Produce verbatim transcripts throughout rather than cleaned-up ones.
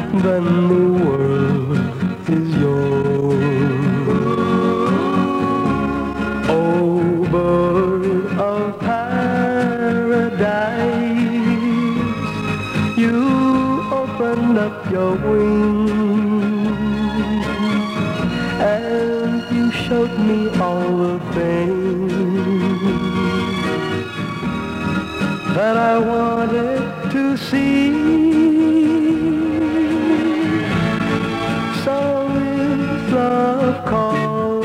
then the world is yours. Oh, bird of paradise, you opened up your wings and you showed me all the things that I wanted to see. So if love calls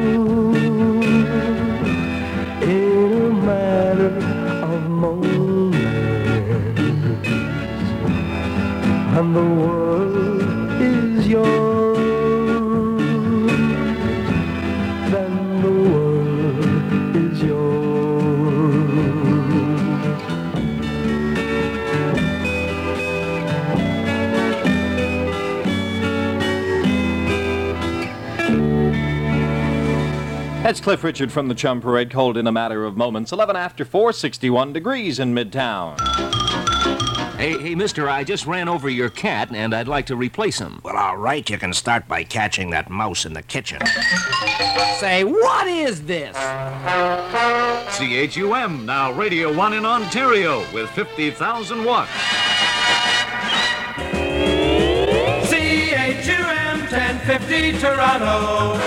in a matter of moments, and the world is yours, then the world is yours. That's Cliff Richard from the Chum Parade, cold in a matter of moments. eleven after four, sixty-one degrees in Midtown. Hey, hey, mister, I just ran over your cat, and I'd like to replace him. Well, all right, you can start by catching that mouse in the kitchen. Say, what is this? C H U M, now Radio one in Ontario, with fifty thousand watts. C H U M ten fifty Toronto.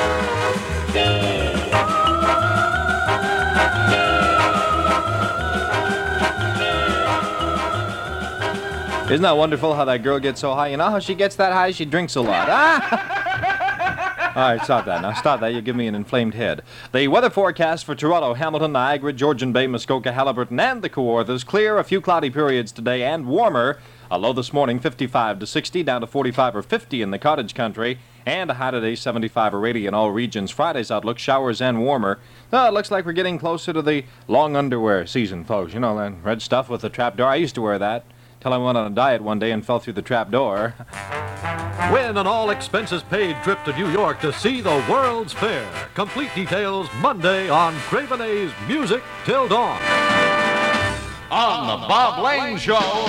Isn't that wonderful how that girl gets so high? You know how she gets that high? She drinks a lot. Ah! All right, stop that. Now, stop that. You give me an inflamed head. The weather forecast for Toronto, Hamilton, Niagara, Georgian Bay, Muskoka, Haliburton, and the Kawarthas. Clear, a few cloudy periods today, and warmer. A low this morning, fifty-five to sixty, down to forty-five or fifty in the cottage country. And a high today, seventy-five or eighty in all regions. Friday's outlook, showers and warmer. Oh, it looks like we're getting closer to the long underwear season, folks. You know, that red stuff with the trapdoor. I used to wear that till I went on a diet one day and fell through the trapdoor. Win an all-expenses-paid trip to New York to see the World's Fair. Complete details Monday on Craven A's Music Till Dawn. On the Bob Lane Show,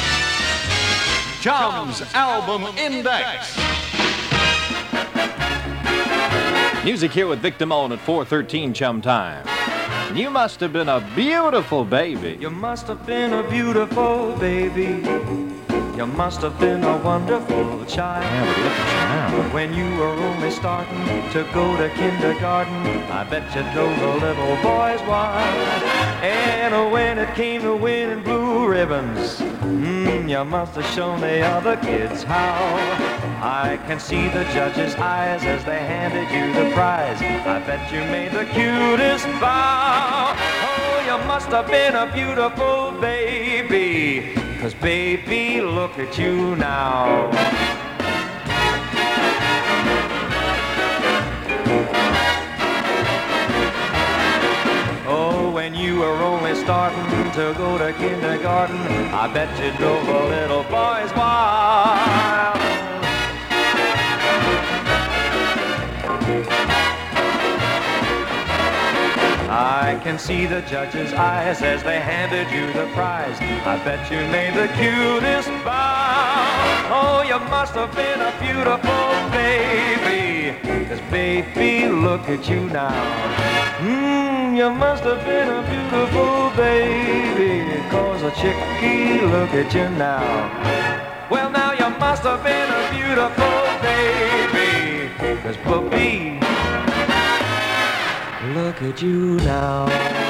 Chum's Album Index. Music here with Vic Damone at four thirteen Chum time. You must have been a beautiful baby. You must have been a beautiful baby. You must have been a wonderful child. Yeah, but look at you now. When you were only starting to go to kindergarten, I bet you drove the little boys wild. And when it came to winning blue ribbons, mm, you must have shown the other kids how. I can see the judges' eyes as they handed you the prize. I bet you made the cutest bow. Oh, you must have been a beautiful baby. 'Cause baby, look at you now. Oh, when you were only starting to go to kindergarten, I bet you drove a little boys wild. I can see the judges' eyes as they handed you the prize. I bet you made the cutest bow. Oh, you must have been a beautiful baby. 'Cause baby, look at you now. Mmm, you must have been a beautiful baby. 'Cause a chickie, look at you now. Well, now you must have been a beautiful baby. 'Cause Bobby, look at you now.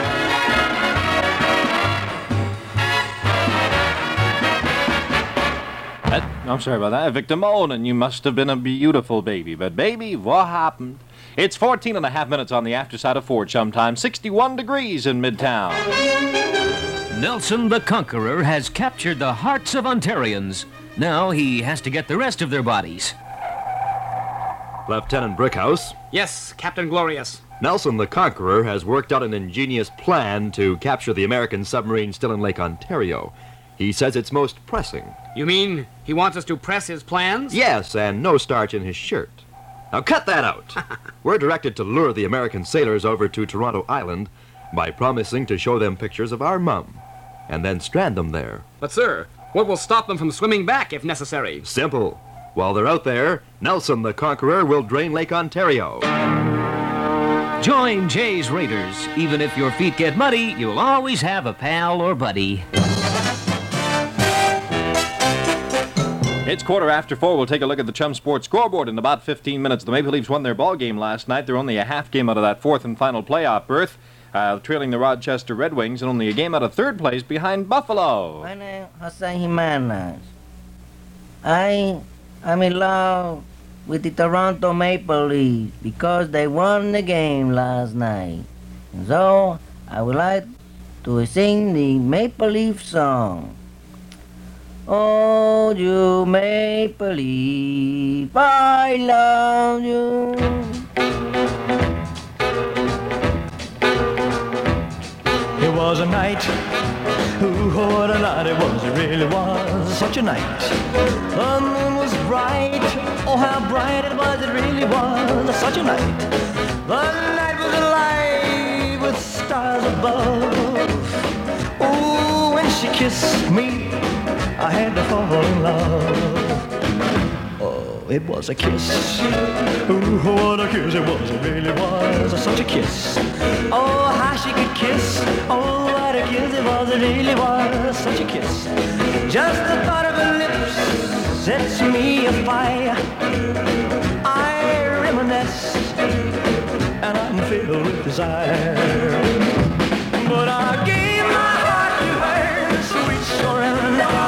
That, I'm sorry about that. Vic Damone, and you must have been a beautiful baby. But baby, what happened? It's fourteen and a half minutes on the after side of Ford Chum time. sixty-one degrees in Midtown. Nelson the Conqueror has captured the hearts of Ontarians. Now he has to get the rest of their bodies. Lieutenant Brickhouse, Yes, Captain Glorious. Nelson the Conqueror has worked out an ingenious plan to capture the American submarine still in Lake Ontario. He says it's most pressing. You mean he wants us to press his plans? Yes, and no starch in his shirt. Now cut that out. We're directed to lure the American sailors over to Toronto Island by promising to show them pictures of our mum, and then strand them there. But, sir, What will stop them from swimming back if necessary? Simple. While they're out there, Nelson the Conqueror will drain Lake Ontario. Join Jay's Raiders. Even if your feet get muddy, you'll always have a pal or buddy. It's quarter after four. We'll take a look at the Chum Sports scoreboard in about fifteen minutes. The Maple Leafs won their ball game last night. They're only a half game out of that fourth and final playoff berth, uh, trailing the Rochester Red Wings, and only a game out of third place behind Buffalo. My name is Jose Jimenez. I am in love with the Toronto Maple Leafs because they won the game last night. And so I would like to sing the Maple Leaf song. Oh, you Maple Leaf, I love you. It was a night, ooh, what a night it was, it really was such a night. The moon was bright, oh how bright it was, it really was such a night. The night was alive with stars above. Oh, when she kissed me, I had to fall in love. Oh, it was a kiss. Ooh, what a kiss it was. It really was such a kiss. Oh, how she could kiss. Oh, what a kiss it was. It really was such a kiss. Just the thought of her lips sets me afire. I reminisce and I'm filled with desire. But I gave my heart to her, sweet surrender.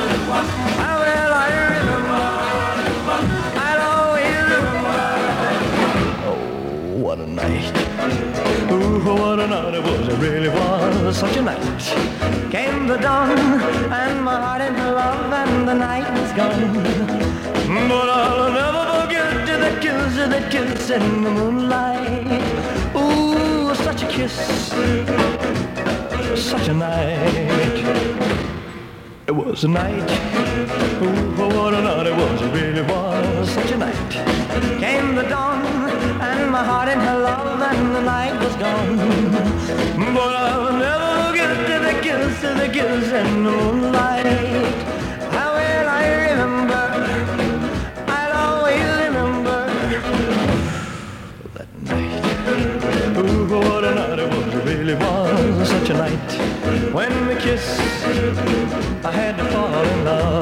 What a night. Ooh, what a night it was. It really was such a night. Came the dawn, and my heart in love, and the night was gone. But I'll never forget the kiss, the kiss in the moonlight. Ooh, such a kiss. Such a night. It was a night. Ooh, what a night it was. It really was such a night. Came the dawn, and my heart in her love, and the night was gone. But I'll never forget the kiss, the kiss in the moonlight. How will I remember? I'll always remember that night. Ooh, what a night it was. It really was such a night. When we kissed, I had to fall in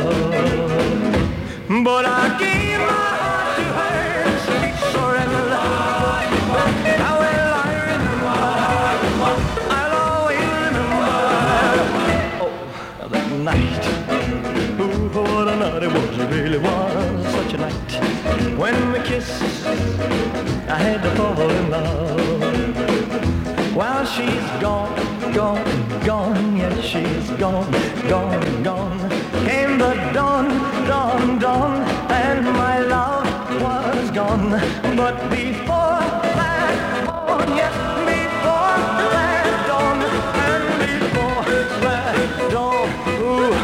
love. But I gave my heart to her, sweet surrender. How will I remember? I'll always remember. Oh, that night. Ooh, what a night it was. It really was such a night. When we kissed, I had to fall in love. While she's gone, gone, gone, yes, she's gone, gone, gone. Came the dawn, dawn, dawn, and my love was gone. But before that dawn, yes, before that dawn, and before that dawn, ooh,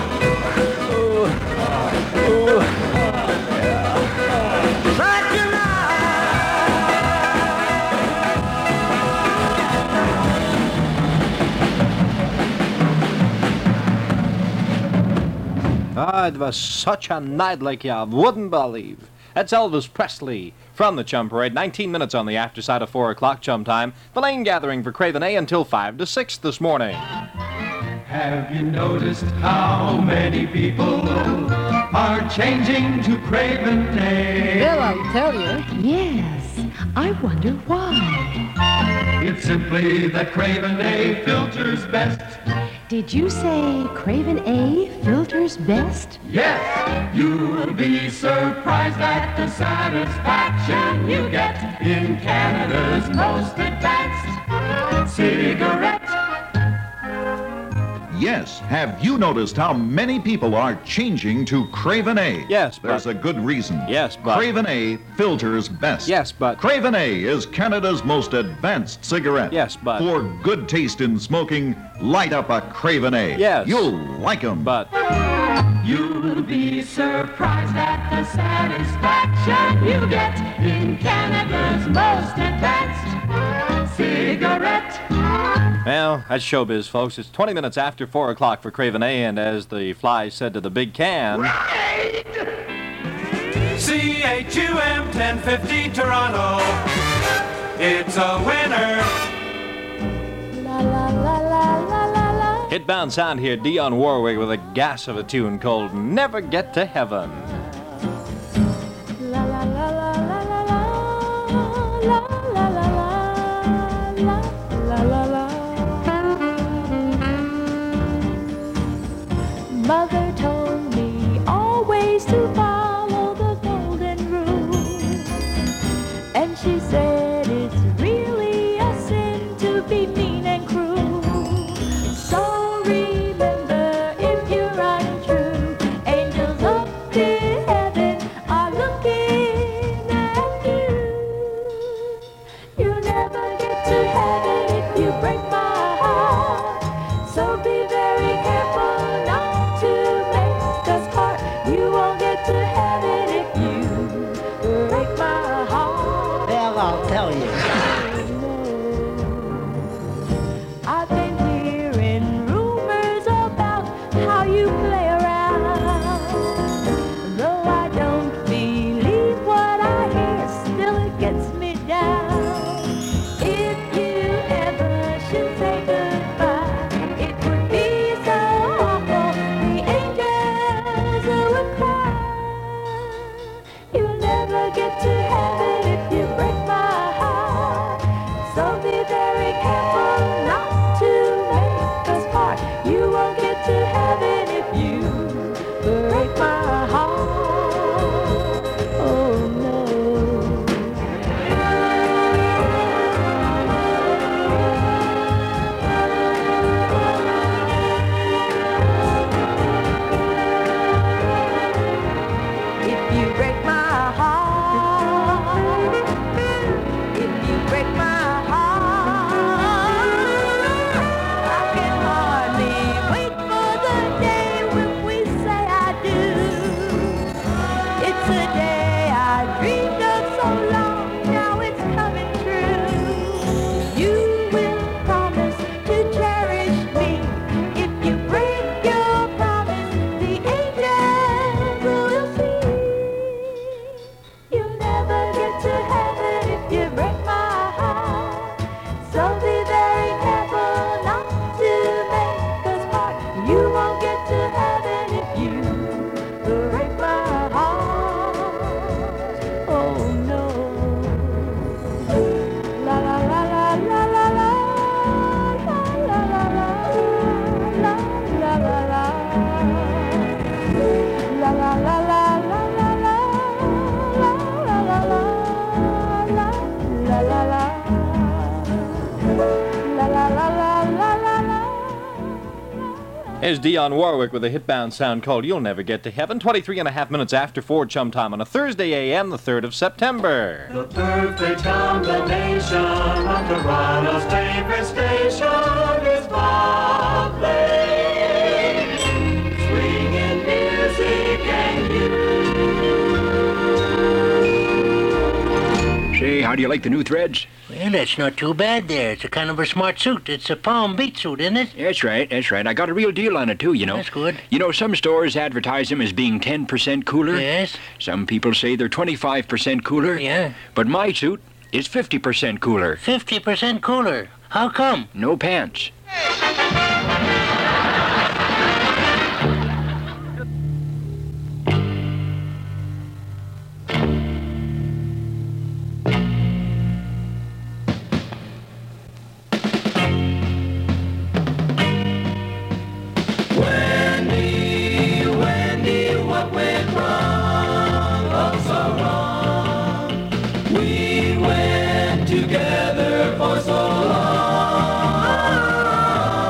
ooh, ooh, yeah. Such a night. Ah, it was such a night like you wouldn't believe. That's Elvis Presley from the Chum Parade. nineteen minutes on the after side of four o'clock Chum time. The Lane Gathering for Craven A until five to six this morning. Have you noticed how many people are changing to Craven A? Well, I'll tell you. Yes, I wonder why. It's simply that Craven A filters best. Did you say Craven A filters best? Yes, you'll be surprised at the satisfaction you get in Canada's most advanced cigarette. Yes, have you noticed how many people are changing to Craven A? Yes, but... There's a good reason. Yes, but... Craven A filters best. Yes, but... Craven A is Canada's most advanced cigarette. Yes, but... For good taste in smoking, light up a Craven A. Yes. You'll like 'em. But... You'll be surprised at the satisfaction you get in Canada's most advanced cigarette. Well, that's showbiz, folks. It's twenty minutes after four o'clock for Craven A, and as the fly said to the big can... C H U M ten fifty Toronto. It's a winner. Hitbound sound here, Dionne Warwick with a gas of a tune called Never Get to Heaven. Mother told me always to follow the golden rule, and she said it's really a sin to be mean and cruel. So remember, if you're untrue, angels up in heaven are looking at you. You never get to heaven if you break my heart, so be very careful not to make us part. You won't get to heaven if you break my heart. Well, I'll tell you. I've been hearing rumors about how you play around. Though I don't believe what I hear, still it gets me down. If you ever should say goodbye, it would be so awful. The angels would cry. You'll never get to heaven if you break my heart. So be very careful not to make us part. You won't get to heaven if you break my heart. Oh no. If you break my heart, if you break my heart, I can hardly wait for the day when we say I do. It's a day I dreamed of so long, now it's coming true. You will promise to cherish me. If you break your promise, the angels will see. You'll never get to heaven if you break my heart. So be very careful not to make us part. You won't get to heaven if you break my heart. Oh no. La la la la la la la. La la la la. La la la la. La la la la la la la. La la la la. La la la la. La la la la la la la. Here's Dionne Warwick with a hitbound sound called You'll Never Get to Heaven. twenty-three and a half minutes after four chum time on a Thursday A M, the third of September. The perfect combination of Toronto's favorite station is Bob Lane. Swinging music and you. Say, how do you like the new threads? Well, that's not too bad there. It's a kind of a smart suit. It's a palm beat suit, isn't it? That's right, that's right. I got a real deal on it, too, you know. That's good. You know, some stores advertise them as being ten percent cooler. Yes. Some people say they're twenty-five percent cooler. Yeah. But my suit is fifty percent cooler. fifty percent cooler. How come? No pants. Wendy, Wendy, what went wrong? Oh, so wrong. We went together for so long.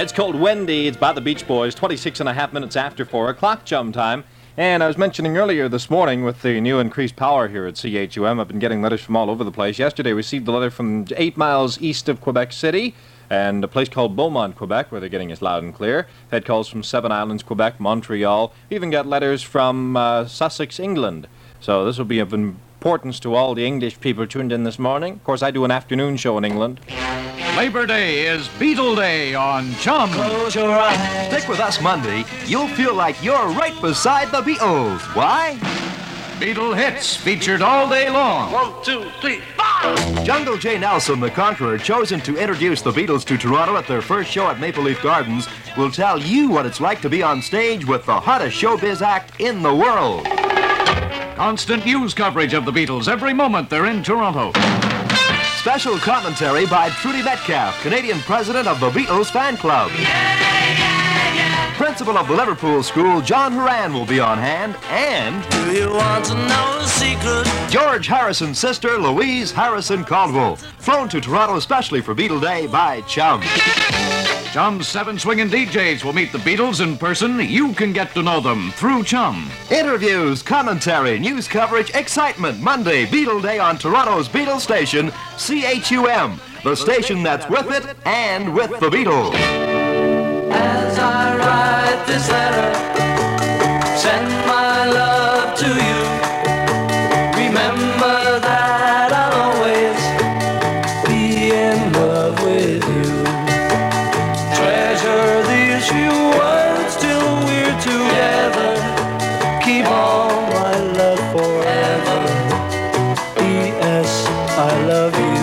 It's called Wendy. It's by the Beach Boys, twenty-six and a half minutes after four o'clock chum time. And I was mentioning earlier this morning with the new increased power here at C H U M, I've been getting letters from all over the place. Yesterday I received a letter from eight miles east of Quebec City and a place called Beaumont, Quebec, where they're getting us loud and clear. Had calls from Seven Islands, Quebec, Montreal. We even got letters from uh, Sussex, England. So this will be of importance to all the English people tuned in this morning. Of course, I do an afternoon show in England. Labor Day is Beatle Day on Chum. Close your eyes. Stick with us Monday. You'll feel like you're right beside the Beatles. Why? Beatle hits featured all day long. One, two, three, four! Jungle J. Nelson, the Conqueror, chosen to introduce the Beatles to Toronto at their first show at Maple Leaf Gardens, will tell you what it's like to be on stage with the hottest showbiz act in the world. Constant news coverage of the Beatles every moment they're in Toronto. Special commentary by Trudy Metcalf, Canadian president of the Beatles fan club. Yeah, yeah, yeah. Principal of the Liverpool School, John Horan, will be on hand, and Do you want to know the secret? George Harrison's sister, Louise Harrison Caldwell, flown to Toronto especially for Beatle Day by Chum. Chum's seven swinging D Js will meet the Beatles in person. You can get to know them through Chum. Interviews, commentary, news coverage, excitement. Monday, Beatle Day on Toronto's Beatles station, C H U M, the station that's with it and with the Beatles. As I write this letter, send my love to you. Remember that I'll always be in love with you. Treasure these few words till we're together. Keep all my love forever. P S I love you.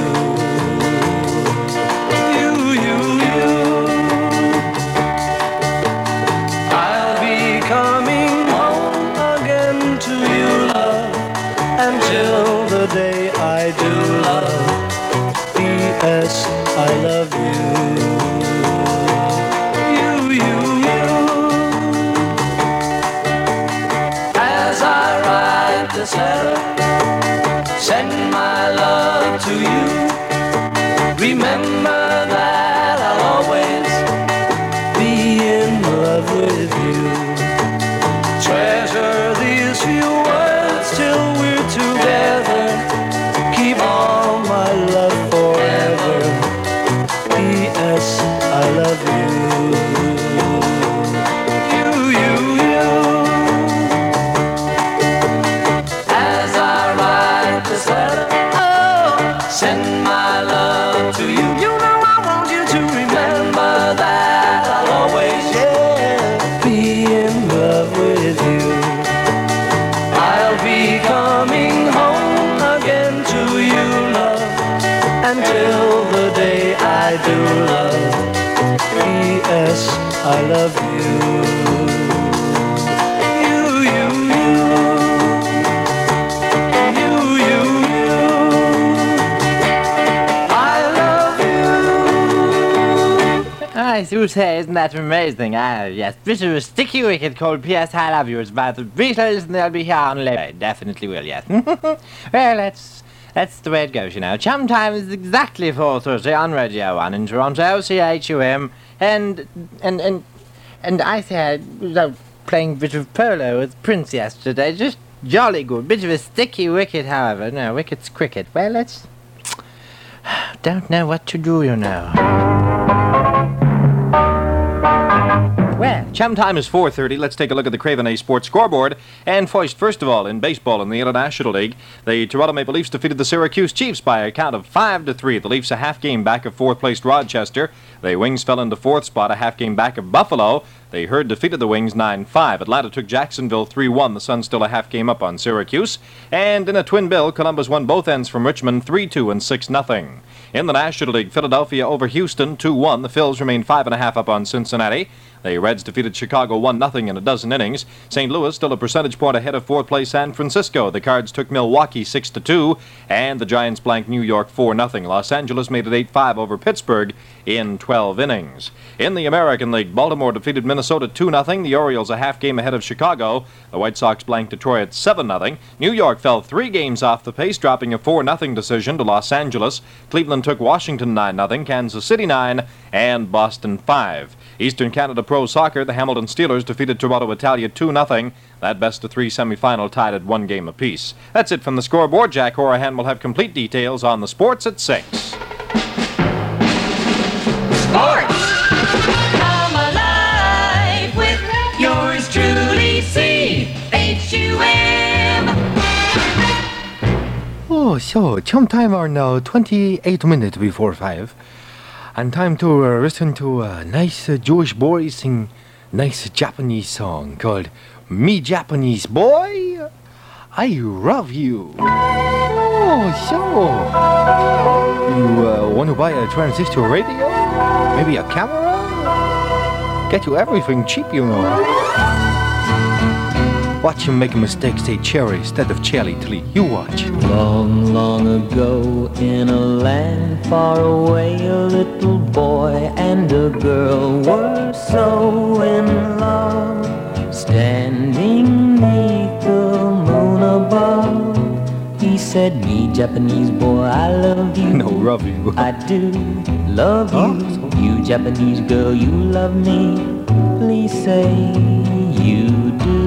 You, you, you. I'll be coming home again to you, love, until the day I do, love. P S I love you. You, you, you. As I write this letter, send my love to you. Remember that I'll always be in love with you. Treasure these few words till we're together. Keep all my love forever. P S I love you. You, you, you. As I write this letter, oh, send my love to you. You know I want you to remember that I'll always, yeah, be in love with you. I'll be coming home again to you, love, until the day I do, love. P S I love you. You, you, you. You, you, you. I love you. I do say, isn't that amazing? Ah, yes, bit of a sticky wicket called P S I Love You. It's about the Beatles and they'll be here on Labor Day. Definitely will, yes. Well, that's, that's the way it goes, you know. Chum time is exactly four thirty on Radio one in Toronto, C H U M. And, and, and, and I said, I was out playing a bit of polo with Prince yesterday. Just jolly good. Bit of a sticky wicket, however. No, wicket's cricket. Well, let's... Don't know what to do, you know. Well, Chum time is four thirty. Let's take a look at the Craven A Sports scoreboard. And first, first of all, in baseball in the International League, the Toronto Maple Leafs defeated the Syracuse Chiefs by a count of five to three. The Leafs a half game back of fourth-placed Rochester. The Wings fell into fourth spot, a half game back of Buffalo. The Herd defeated the Wings nine five. Atlanta took Jacksonville three one. The Suns still a half game up on Syracuse. And in a twin bill, Columbus won both ends from Richmond three two and six nothing. In the National League, Philadelphia over Houston two one. The Phils remain five and a half up on Cincinnati. The Reds defeated Chicago one nothing in a dozen innings. Saint Louis still a percentage point ahead of fourth place San Francisco. The Cards took Milwaukee six to two, and the Giants blanked New York four nothing. Los Angeles made it eight five over Pittsburgh in twelve innings. In the American League, Baltimore defeated Minnesota two nothing. The Orioles a half game ahead of Chicago. The White Sox blanked Detroit seven nothing. New York fell three games off the pace, dropping a four nothing decision to Los Angeles. Cleveland took Washington nine nothing, Kansas City nine, and Boston five. Eastern Canada Pro Soccer, the Hamilton Steelers defeated Toronto Italia two nothing. That best-of-three semifinal tied at one game apiece. That's it from the scoreboard. Jack Horahan will have complete details on the sports at six. Sports! Come alive with yours truly, C H U M. Oh, so, chum time are now twenty-eight minutes before five. And time to uh, listen to a nice uh, Jewish boy sing nice Japanese song called Me Japanese Boy, I Love You. Oh, so, you uh, want to buy a transistor radio? Maybe a camera? Get you everything cheap, you know. Watch him make a mistake, say cherry instead of cherry tree. You watch. Long, long ago, in a land far away, a little boy and a girl were so in love. Standing neath the moon above, he said, me Japanese boy, I love you. No, love you. I do love you. Oh. You Japanese girl, you love me. Please say you do.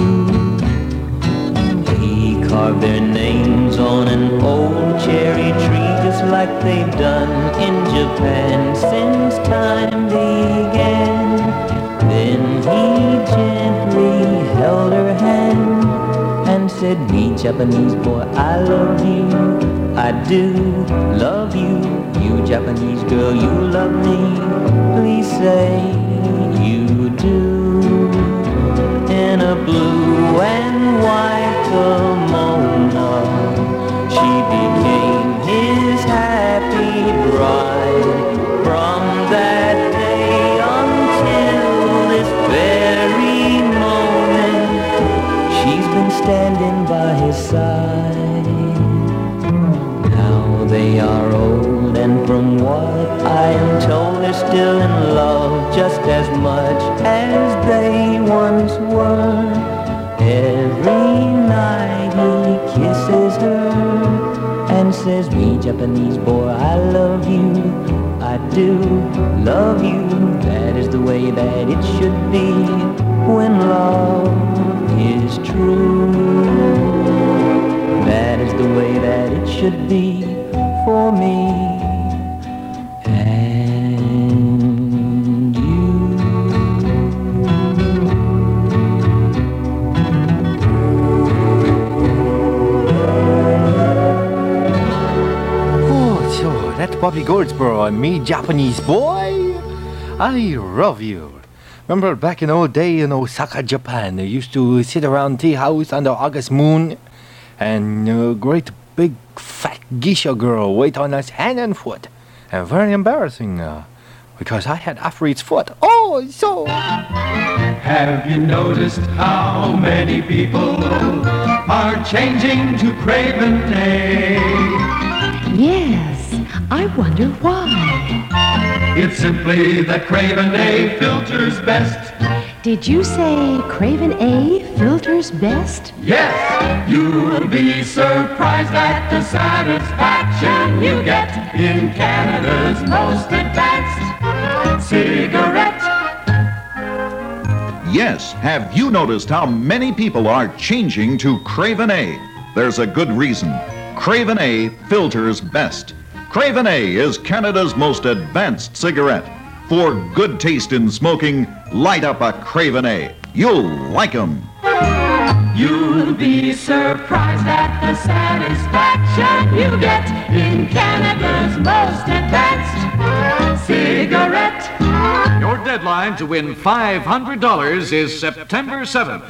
Carve their names on an old cherry tree, just like they've done in Japan since time began. Then he gently held her hand and said, me Japanese boy, I love you. I do love you. You Japanese girl, you love me. Please say you do. In a blue and white kimono, she became his happy bride. From that day until this very moment, she's been standing by his side. Now they are old, and from what I am told, they're still in love just as much as they once were. Every night he kisses her and says, me Japanese boy, I love you. I do love you. That is the way that it should be when love is true. That is the way that it should be for me. Bobby Goldsboro and me Japanese boy, I love you. Remember back in old day in Osaka, Japan, they used to sit around tea house under August moon, and a great big fat geisha girl wait on us hand and foot, and very embarrassing uh, because I had Afrit's foot. Oh, so. Have you noticed how many people are changing to Craven A? Yes. I wonder why. It's simply that Craven A filters best. Did you say Craven A filters best? Yes, you'll be surprised at the satisfaction you get in Canada's most advanced cigarette. Yes, have you noticed how many people are changing to Craven A? There's a good reason. Craven A filters best. Craven A is Canada's most advanced cigarette. For good taste in smoking, light up a Craven A. You'll like 'em. You'll be surprised at the satisfaction you get in Canada's most advanced cigarette. Your deadline to win five hundred dollars is September seventh.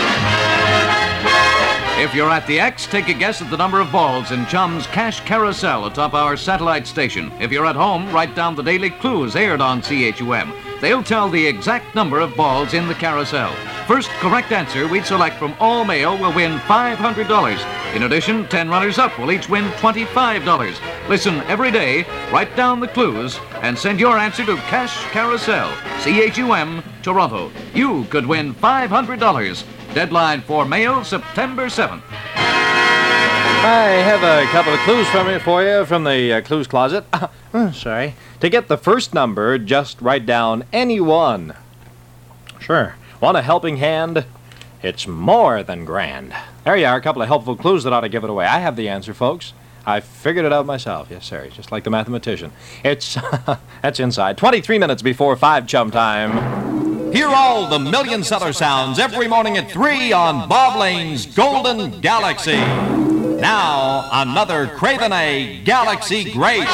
If you're at the X, take a guess at the number of balls in Chum's Cash Carousel atop our satellite station. If you're at home, write down the daily clues aired on C H U M. They'll tell the exact number of balls in the carousel. First correct answer we'd select from all mail will win five hundred dollars. In addition, ten runners-up will each win twenty-five dollars. Listen every day, write down the clues, and send your answer to Cash Carousel, C H U M, Toronto. You could win five hundred dollars. Deadline for mail, September seventh. I have a couple of clues from you for you from the uh, clues closet. Oh, sorry. To get the first number, just write down any one. Sure. Want a helping hand? It's more than grand. There you are, a couple of helpful clues that ought to give it away. I have the answer, folks. I figured it out myself. Yes, sir. Just like the mathematician. It's that's inside. twenty-three minutes before five chum time. Hear all the million seller sounds every morning at three on Bob Lane's Golden Galaxy. Now, another Craven A Galaxy Great.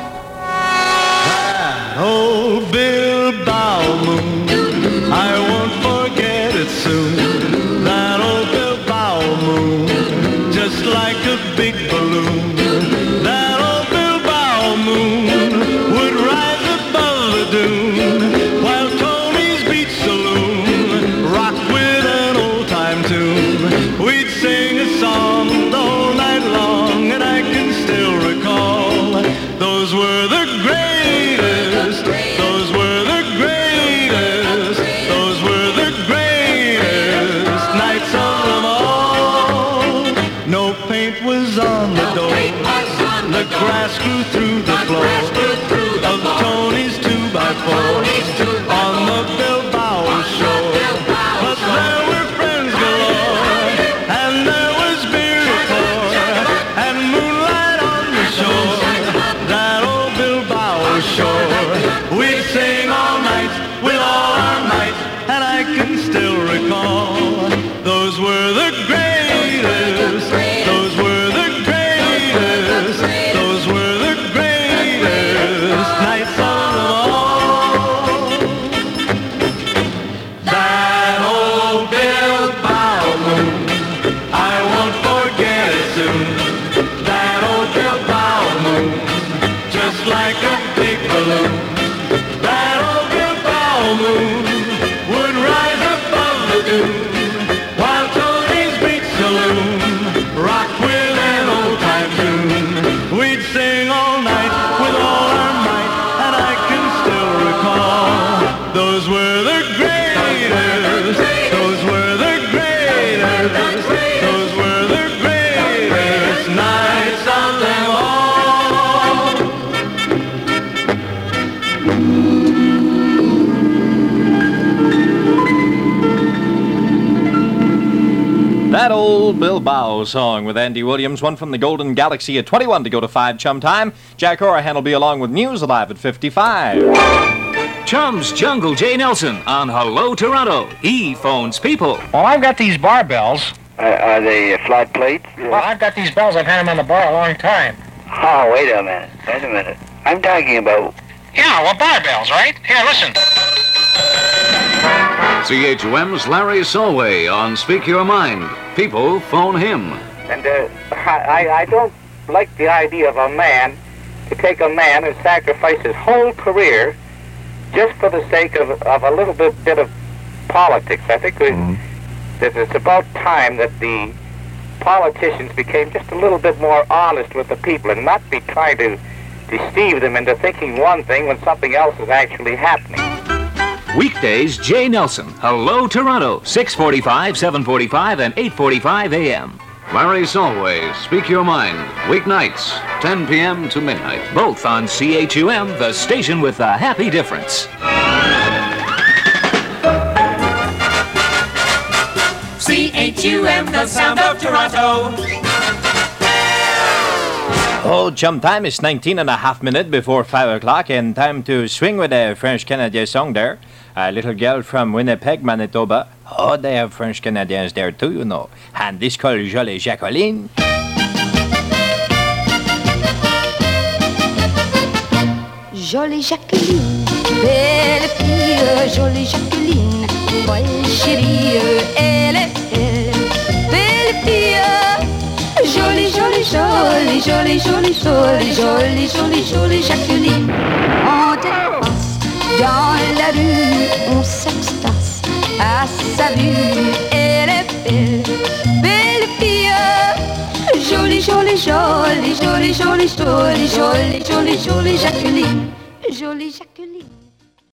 Old Bill Moon, I won't forget it soon. That old Bill Moon, just like a big balloon. That old Bill Moon would rise above the dune, while Tony's Beach Saloon rocked with an old-time tune. We'd sing a song the whole night long, and I can still recall those were the great. Those were the greatest, those were the greatest nights of them all. No paint was on the door, the grass grew through the floor of Tony's two by four on the Bilbao shore. But there were friends galore, and there was beer to pour, and moonlight on the shore, that old Bilbao shore. We'd sing all night with all our might, and I can still recall those were the greatest, those were the greatest, those were the greatest nights of them all. That old Bilbao moon, I won't forget it soon. That old Bilbao moon, just like a big balloon. That old Bilbao moon would rise above the dune, while Tony's Beach Saloon rocked with an old-time tune. We'd sing all night with all our might, and I can still recall those were the greatest, those were the greatest, those were the greatest nights of them all. That old Bilbao song with Andy Williams, one from the Golden Galaxy at twenty-one to go to five chum time. Jack Horahan will be along with news alive at fifty-five. Chum's Jungle J. Nelson on Hello Toronto. He phones people. Well, I've got these bar bells. Uh, are they uh, flat plates? Well, I've got these bells. I've had them on the bar a long time. Oh, wait a minute. Wait a minute. I'm talking about... Yeah, well, bar bells, right? Here, listen. C H U M's Larry Solway on Speak Your Mind. People phone him. And uh, I, I don't like the idea of a man to take a man and sacrifice his whole career just for the sake of, of a little bit, bit of politics. I think we, mm-hmm. that it's about time that the politicians became just a little bit more honest with the people and not be trying to deceive them into thinking one thing when something else is actually happening. Weekdays, Jay Nelson. Hello Toronto. six forty-five, seven forty-five, and eight forty-five a m Larry Solway, Speak Your Mind. Weeknights, ten p.m. to midnight. Both on C H U M, the station with the happy difference. C H U M, the sound of Toronto. Oh, chum time is nineteen and a half minutes before five o'clock, and time to swing with a French-Canadian song there. A little girl from Winnipeg, Manitoba. Oh, they have French-Canadians there too, you know. And this called Jolie Jacqueline. Jolie Jacqueline, belle fille, jolie Jacqueline, folle chérie, elle est belle, belle fille. Jolie, jolie, jolie, jolie, jolie, jolie, jolie, jolie, jolie Jacqueline. On dépasse dans la rue, on s'extase à sa vue. Elle est belle, belle fille. Jolie, jolie, jolie, jolie, jolie, jolie, jolie, jolie, jolie Jacqueline. Jolie Jacqueline.